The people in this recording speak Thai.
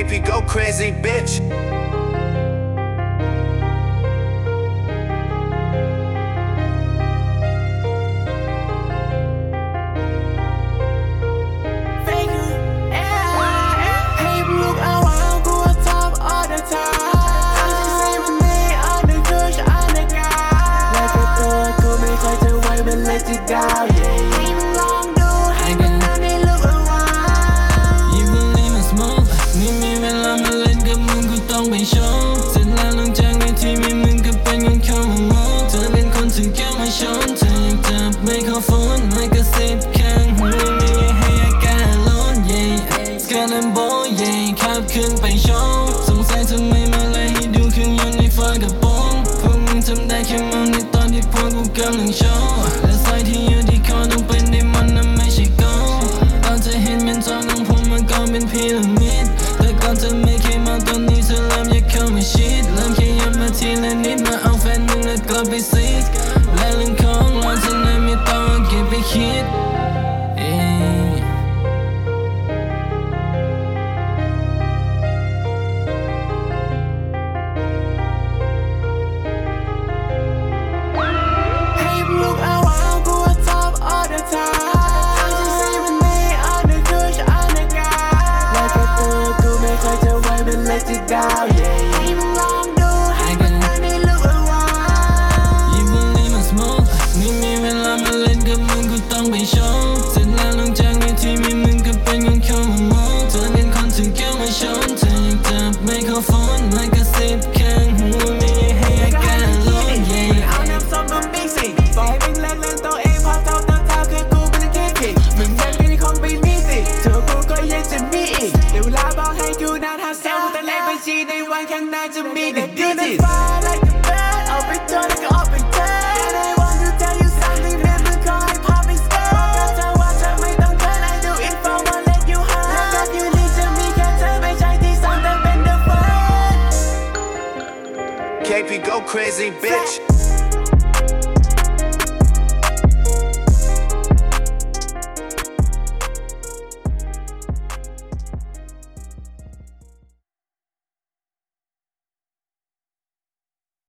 KP go crazy bitch ดาวให้มันลองดูให้มันนานให้ลุกเอาไว้ยิ่งวันนี้มันสโมกไม่มีเวลามาเล่นกับมึงกูต้องไปโชว์เสร็จแล้วหลังจากในที่มีมึงก็เป็นคนเข้ามามองเธอเป็นคนถึงแก้วมาชนเธออยากจับไม่เข้าโฟนไม่กระซิบข้างหูไม่ให้อาการร้อนเย่สกาลัมโบเย่ขับขึ้นไปโชว์สงสัยทำไมมาเลยให้ดูเครื่องยนต์ในฝากระโปรงพวกมึงทำได้แค่มองในตอนที่พวกกูกำลังโชว์และสายที่อยู่ที่คอต้องเป็นดิมันนั้นไม่ใช่โกตอนเธอเห็นเป็นทองของผมมันก็เป็นพีระมิดแต่ก่อนเธอไม่เคยมองตอนนี้เธอเริ่มอยากเข้ามาชิดเริ่มขยับมาทีละนิดมาเอาแฟนมึงแล้วก็ไปซิกและเรื่องของเราเธอนั้นไม่ต้องเก็บไปคิดดาวให้มันลองดูให้มันนานให้ลุกเอาไว้ยิ่งวันนี้มันสโมกไม่มีเวลามาเล่นกับมึงกูต้องไปโชว์เสร็จแล้วหลังจากในที่มีมึงก็เป็นคนเข้ามามองเธอเป็นคนถึงแก้วมาชนเธออยากจับไม่เข้าโฟนไม่กระซิบข้างหูไม่ให้อาการร้อนเย่เอาน้ำส้มมามิกซ์ปล่อยมึงเล่นตัวเองพอเท่าคือกูเป็นแค่คิดมึงยังเป็นของไม่มีสิเธอกูก็ยังจะมีอีกเดี๋ยวเวลาบอกให้กูนานหาเซลแต่เลขบัญชีในวันข้างหน้าจะมีเด็กดีจิตเอาไปเจอแล้วก็ออกไปเจอ And I want to tell you something แม่มึงขอให้พาไปสเกลบอกเธอว่าเธอไม่ต้องเธอ I do it for one let you hurt และกับอยู่นี่จะมีแค่เธอไม่ใช่ที่สองแต่เป็น the first KP go crazy bitch